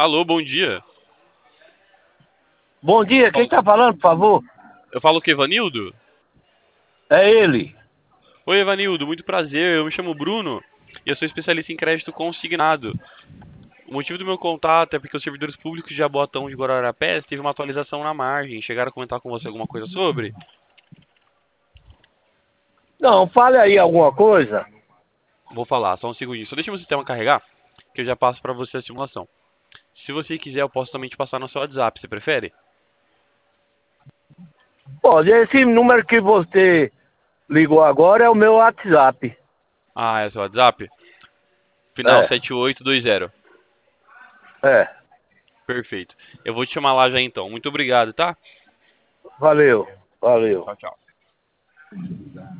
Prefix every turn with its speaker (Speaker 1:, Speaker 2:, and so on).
Speaker 1: Alô, bom dia.
Speaker 2: Bom dia, quem tá falando, por favor?
Speaker 1: Eu falo o quê, Evanildo?
Speaker 2: É ele.
Speaker 1: Oi, Evanildo, muito prazer. Eu me chamo Bruno e eu sou especialista em crédito consignado. O motivo do meu contato é porque os servidores públicos de Jaboatão de Guararapes teve uma atualização na margem. Chegaram a comentar com você alguma coisa sobre?
Speaker 2: Não, fale aí alguma coisa.
Speaker 1: Vou falar, só um segundinho. Só deixa o sistema carregar, que eu já passo para você a simulação. Se você quiser, eu posso também te passar no seu WhatsApp. Você prefere?
Speaker 2: Pode, esse número que você ligou agora é o meu WhatsApp.
Speaker 1: Ah, é o seu WhatsApp? Final
Speaker 2: É,
Speaker 1: 7820.
Speaker 2: é.
Speaker 1: Perfeito. Eu vou te chamar lá já então. Muito obrigado, tá?
Speaker 2: Valeu, valeu.
Speaker 1: Tchau, tchau.